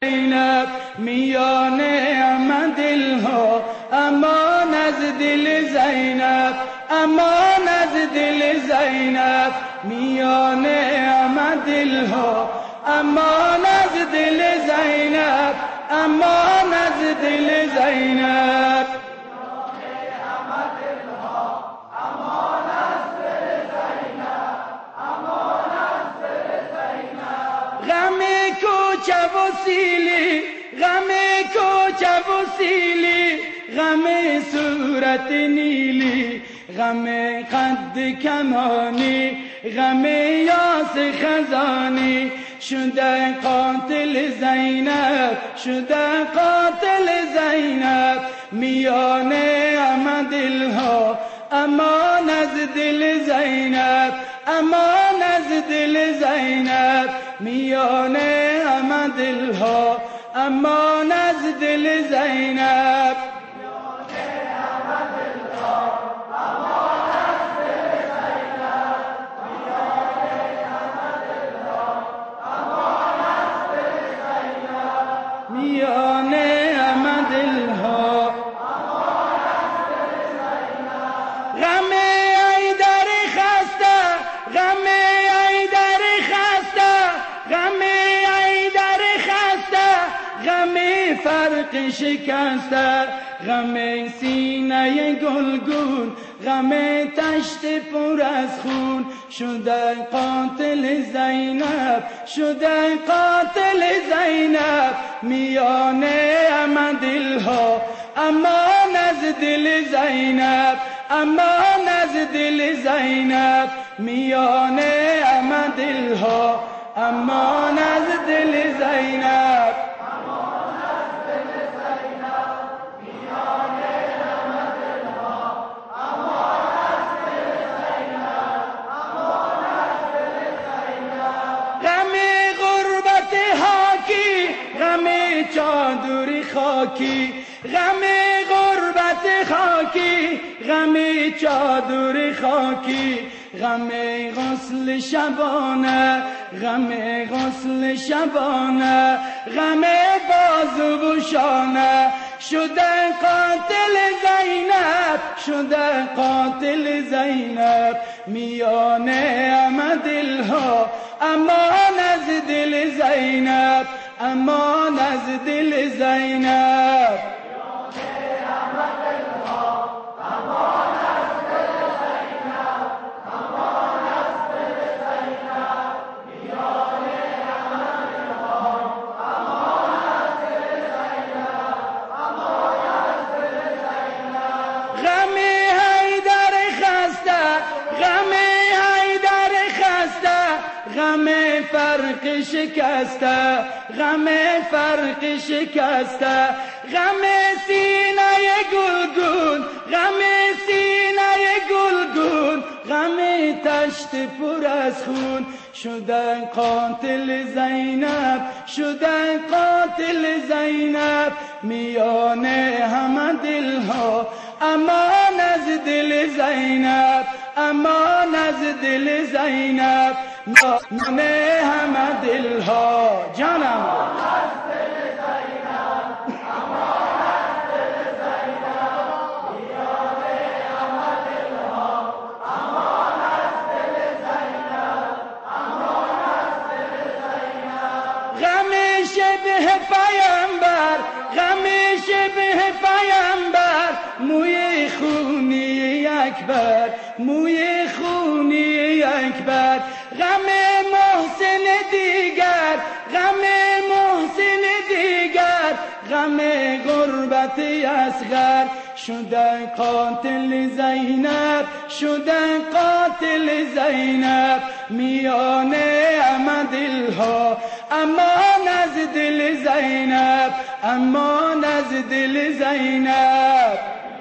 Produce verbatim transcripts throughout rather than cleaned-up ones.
زینب میان همه دلها، امان از دل زینب، امان از دل زینب میان همه دلها، امان از دل زینب، امان از دل زینب. غم کوچه و سیلی، غم کوچه و سیلی، غم صورت نیلی، غم قد کمانی، غم یاس خزانی، شده قاتل زینب، شده قاتل زینب میان همه دلها، امان از دل زینب، امان از دل زینب میان همه دلها، امان از دل زینب. میان همه دلها غم ایدر خسته، غم ایدر خسته، غم ایدر خسته، غم فرق شکسته، غم سینه گلگون، غم تشت پر از خون، شده قاتل زینب، شده قاتل زینب میان همه دلها، امان از دل زینب، امان از دل زینب میان همه دلها، امان از دل زینب. چادر خاکی، غم غربت خاکی، غم چادر خاکی، غم غسل شبانه، غم غسل شبانه، غم بازو و شانه، شده قاتل زینب، شده قاتل زینب میان همه دلها، امان از دل زینب، امان از دل زینب. غم ایدر خسته، غم ایدر خسته، غم فرق شکسته، غم فرق شکسته، غم سینه گلگون، غم سینه گلگون، غم تشت پر از خون، شده قاتل زینب، شده قاتل زینب میان همه دلها، امان از دل زینب، امان از دل زینب میان همه دلها. جانم شبه پیامبر، غم شبه پیامبر، موی خونی اکبر، موی خونی اکبر، غم محسن دیگر، غم محسن دیگر، غم غربت اصغر، شده قاتل زینب، شده قاتل زینب میان همه دلها، امان از دل زینب، امان از دل زینب.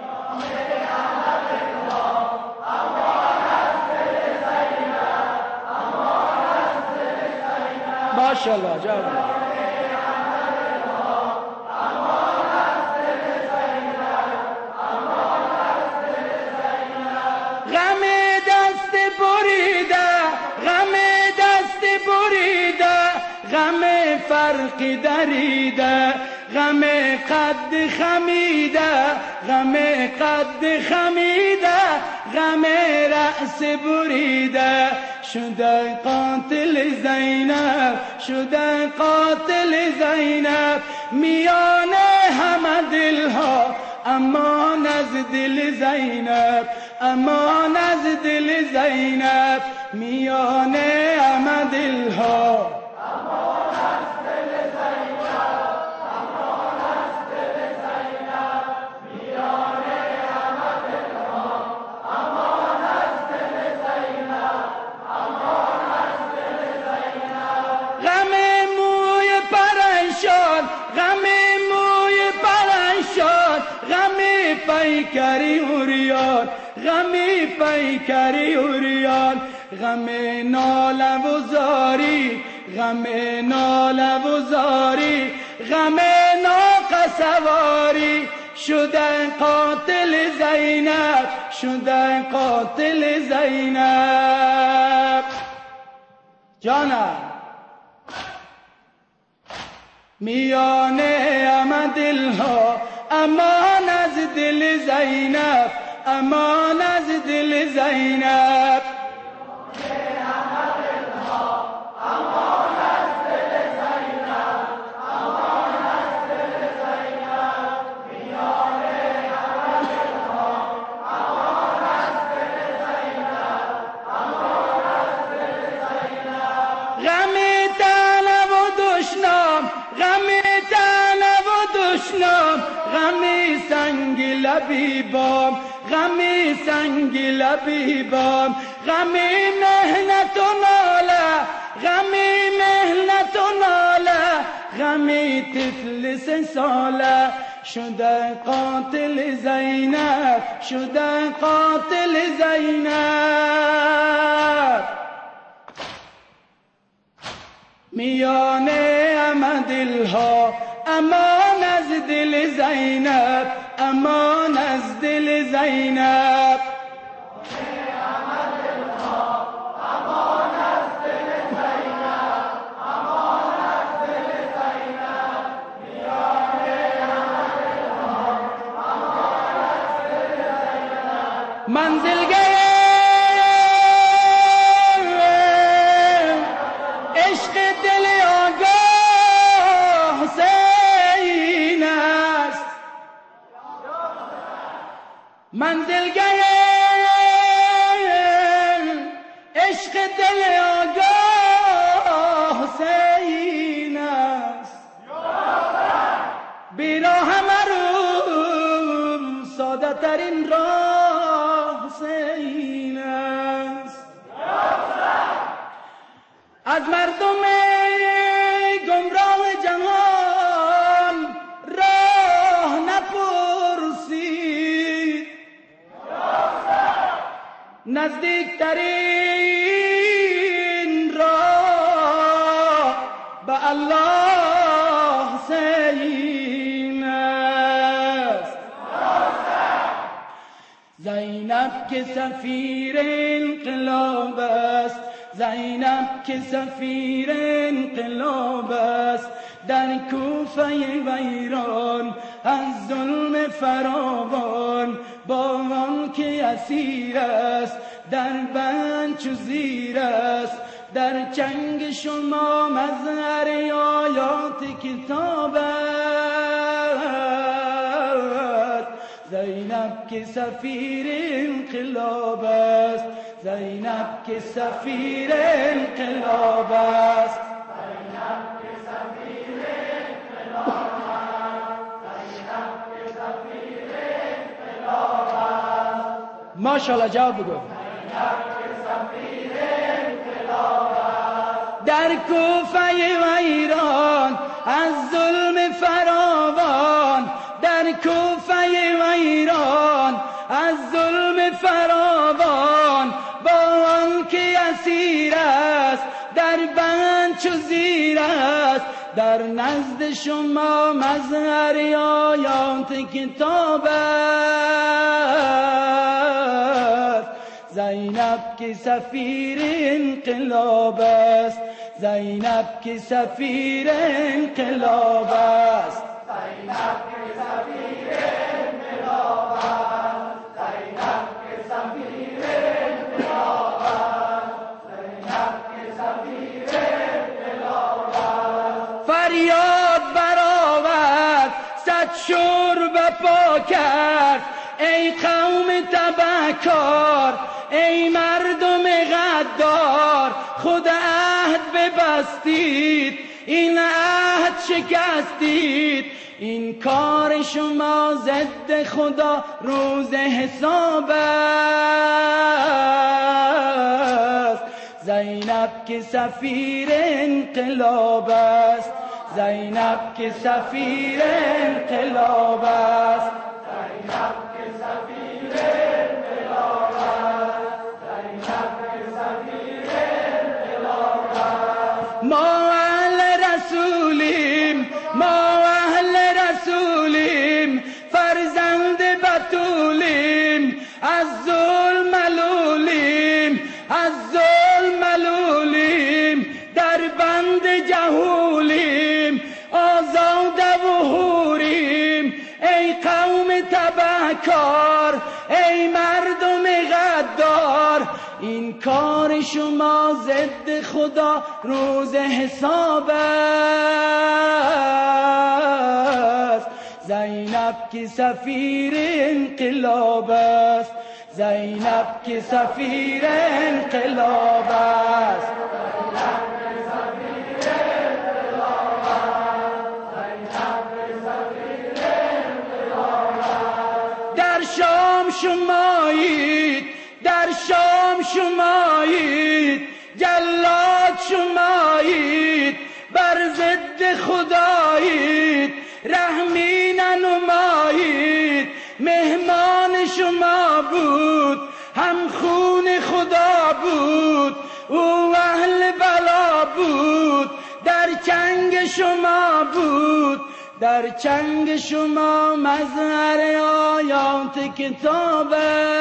ماشاءالله جان. غم دست بریده، غم دست بریده، غم فرق خلقی دریده، غم قد خمیده، غم قد خمیده، غم رأس بریده، شده قاتل زینب، شده قاتل زینب، میان همه دلها امان از دل زینب، امان از دل زینب، میان همه دلها امان از دل زینب، امان از دل زینب، میان همه دلها امان از دل زینب، امان از دل زینب. غم موی پریشان، غم موی پریشان، غم پیکری اوریان، غم پیکری اوریان، غم ناله و زاری، غم ناله و زاری، غم ناقه سواری، شده قاتل زینب، شده قاتل زینب. جانم میان همه دلها امان از دل زینب، امان از دل زینب، غمی سنگ لبیبام، غمی سنگ لبیبام، غمی مهنت و ناله، غمی مهنت و ناله، غمی طفل سه ساله، شده قاتل زینب، شده قاتل زینب. میان همه دلها امان از دل زینب، امان از دل زینب. منزلگه عشق دل آگاه حسین است، منزلگه عشق دل آگاه حسین است، بیراه مرو ساده ترین راه حسین است. از مردم گمراه جهان راه نپرسید، نزدیکترین راه به الله حسین است. زینب که سفیر انقلاب است، زینب که سفیر انقلاب است، در کوفه و ایران از ظلم فراوان، با آن که اسیر است در بند چو زیر است، در چنگ شما مظهر آیات کتاب است. زینب که سفیر انقلاب است، زینب که سفیر انقلاب است، زینب که سفیر انقلاب است، زینب که سفیر انقلاب است. ماشاءالله جواب بگو. زینب که سفیر انقلاب است. در کوفه و ایران از ظلم فراوان، در کوفه و ایران از ظلم فراوان، با آن که اسیر است در بند چو زیر است، در نزد شما مظهر آیات کتاب است. زینب که سفیر انقلاب است، زینب که سفیر انقلاب است، زینب که سفیر انقلاب است، زینب که سفیر انقلاب است، زینب که سفیر انقلاب است. فریاد برآورد صد شرب پا کرد ای قوم تبهکار، ای مردم غدار، خود عهد ببستید این عهد شکستید، این کار شما ضد خدا روز حساب است. زینب که سفیر انقلاب است، زینب که سفیر انقلاب است، زینب که سفیر انقلاب است، زینب که سفیر انقلاب است. ما اهل رسولیم، ما اهل رسولیم، فرزند بتولیم، از ظلم ملولیم، از ظلم ملولیم، در بند جهولیم، آزاده و حوریم. ای قوم تبهکار، ای مردم غدار، این کار شما ضد خدا روز حساب است. زینب که سفیر انقلاب است، زینب که سفیر انقلاب است، در شام شمایید، در شام شمایید، جلاد شمایید، بر ضد خدایید، رحمی ننمایید. مهمان شما بود، هم خون خدا بود، او اهل بلا بود، در چنگ شما بود، در چنگ شما مظهر آیات کتاب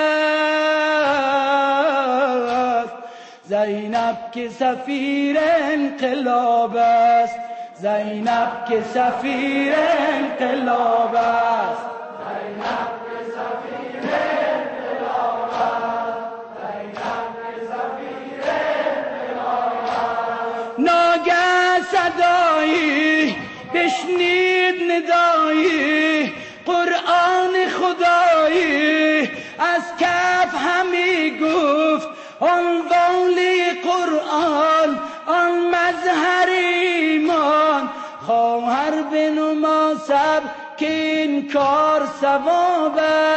است. زینب که سفیر انقلاب است، زینب که سفیر انقلاب است، زینب که سفیر انقلاب است، زینب که سفیر انقلاب است. ناگه صدایی بشنید ندایی، قرآن خدایی از کف همی گفت، آن والی قرآن، آن مظهر ایمان. خواهر بنما صبر که این کار ثواب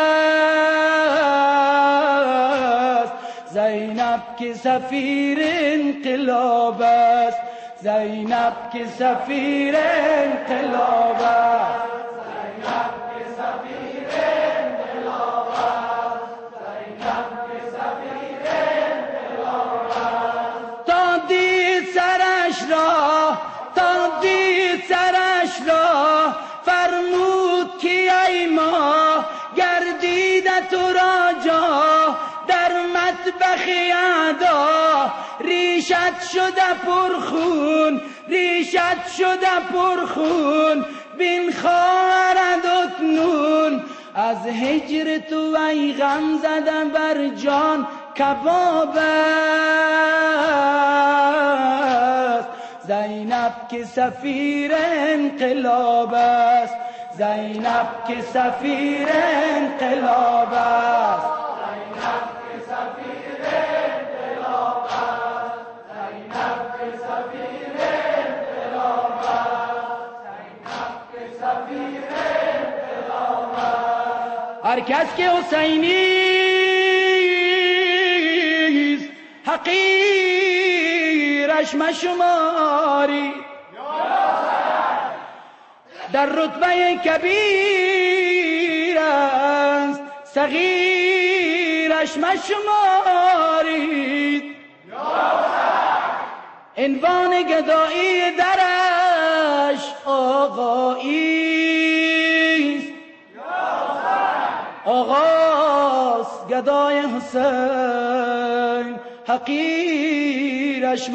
است. زینب که سفیر انقلاب است، زینب که سفیر انقلاب است، زینب که سفیر انقلاب است، زینب که سفیر انقلاب است. تا دید سرش را، تا دید سرش را، فرمود که ای ما گردیده تو را جا، در مطبخ اعدا ریشت شده پرخون، ریشت شده پرخون. بین خواهرت اکنون از هجر تو ای غم زده بر جان کباب است. زینب که سفیر انقلاب است، زینب که سفیر انقلاب است، زینب که سفیر انقلاب است، زینب که سفیر انقلاب است، زینب که سفیر انقلاب است. هر کس که حسینیست حقیرش مشماری، در رتبه کبیر است صغیرش مشمارید. عنوان گدایی درش آقاییست، آغاز گدای حسین حقیرش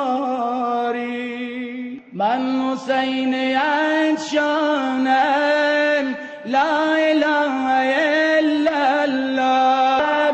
مشماری. من حسین عطشانم، لا اله الا الله،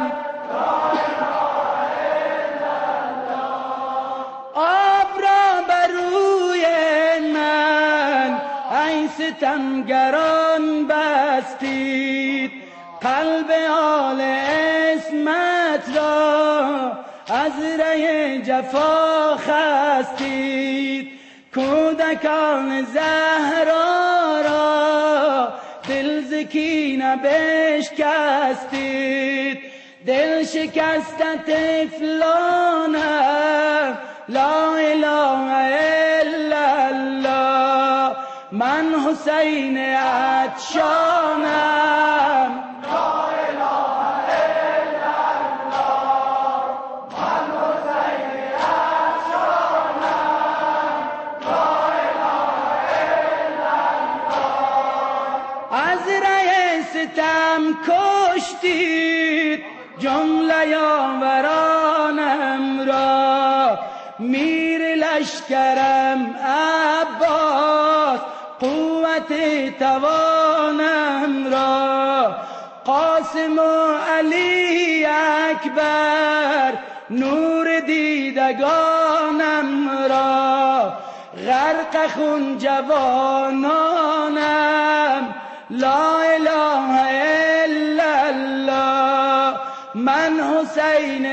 آب را بر روی من ای ستمگران بستید، قلب آل عصمت را از ره جفا خستید، کودکان زهرا را دل ز کینه بشکستید، دل شکست طفلانم، لا اله الا الله. من حسین عطشانم، ستم کشتید جمله یاورانم را، میر لشکرم عباس قوت توانم را، قاسم و علی اکبر نور دیدگانم را، غرق خون جوانانم، لا اله الا الله. من حسین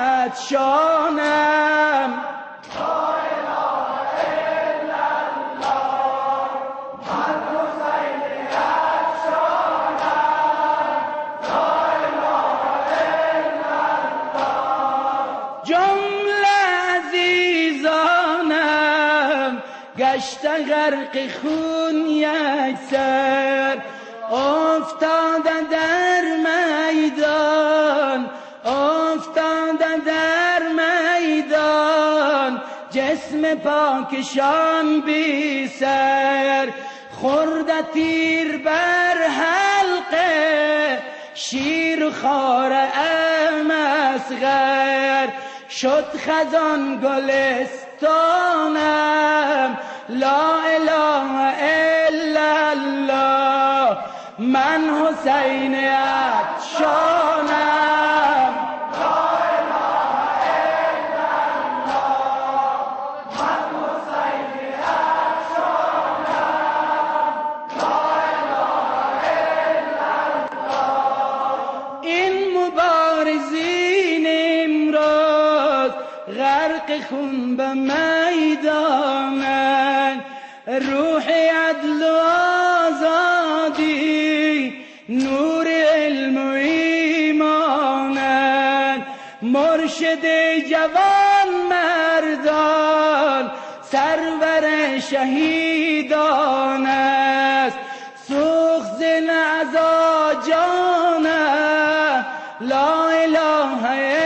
عطشانم، لا اله الا الله. من حسین عطشانم، لا اله الا الله. جمله عزیزانم گشت غرق خون یکسر، افتاده در میدان، افتاده در میدان، جسم پاکشان بی سر، خورده تیر بر حلقه شیر خار ام اصغر، شد خزان گلستانم، لا اله الا الله. من حسین عطشانم، لا اله الا الله. من حسین عطشانم، لا اله الا الله. این مبارزین امروز غرق خون به میدانند، روح عدل و آزادی نور علم و ایمانند، مرشد جوان مردان سرور شهیدان است، سوخت ز نعزا جانم، لا اله